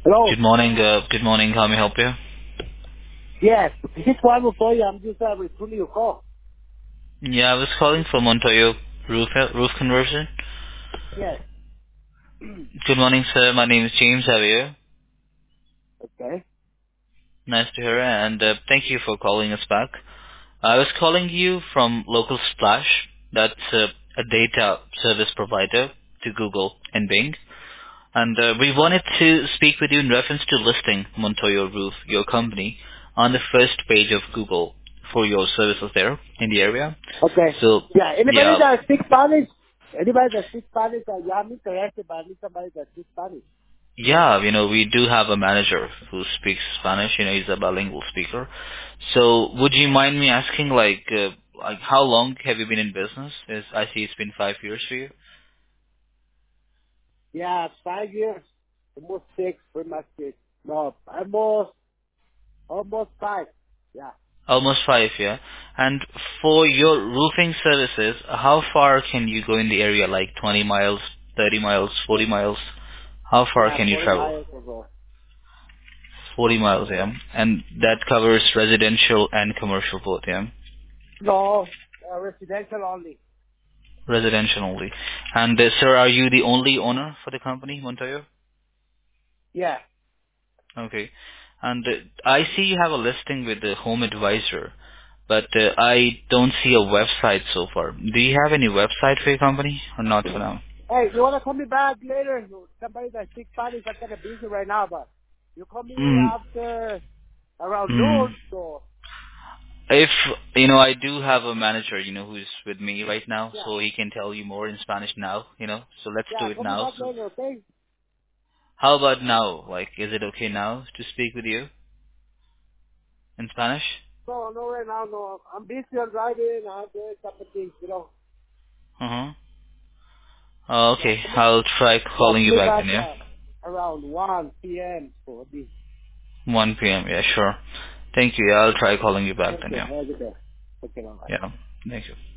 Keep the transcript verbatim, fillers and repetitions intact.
Hello. Good morning. Uh, good morning. How may I help you? Yes. This one for you. I'm just uh, returning your call. Yeah, I was calling for Montoyo Roof Roof Conversion. Yes. Good morning, sir. My name is James. How are you? Okay. Nice to hear, and uh, thank you for calling us back. I was calling you from Local Splash. That's uh, a data service provider to Google and Bing. And uh, we wanted to speak with you in reference to listing Montoyo Roof, your company, on the first page of Google for your services there in the area. Okay. So, Yeah. Anybody yeah, that speaks Spanish? Anybody that speaks Spanish? Uh, yeah, I'm interested, but I need somebody that speaks Spanish. yeah, you know, we do have a manager who speaks Spanish. You know, he's a bilingual speaker. So, would you mind me asking, like, uh, like how long have you been in business? Is I see it's been five years for you. Yeah, five years. Almost six, pretty much six. No, almost, almost five. Yeah. Almost five, yeah. And for your roofing services, how far can you go in the area? Like twenty miles, thirty miles, forty miles? How far Yeah, can you forty travel? miles or so. forty miles, yeah. And that covers residential and commercial both, yeah. No, uh, residential only. Residential only. And uh, sir, are you the only owner for the company, Montoyo? Yeah. Okay. And uh, I see you have a listing with the Home Advisor, but uh, I don't see a website so far. Do you have any website for your company or not for now? Hey, you wanna call me back later? Somebody that speaks Spanish, I'm kind of busy right now, but you call me Mm, after around mm. noon, so If, you know, I do have a manager, you know, who's with me right now, yeah, so he can tell you more in Spanish now, you know, so let's do yeah, it call me now. back So later, okay? how about now? Like, is it okay now to speak with you in Spanish? No, no, right now, no. I'm busy on driving. I'm doing a couple things, you know. Uh-huh. Oh, Yeah, okay, call me, I'll try yeah, calling call you me back back then, yeah? uh, around one p m for this. one p m, yeah, sure. Thank you, yeah, I'll try calling you back then, Okay, yeah. have a good day. Okay, bye. Yeah, thank you.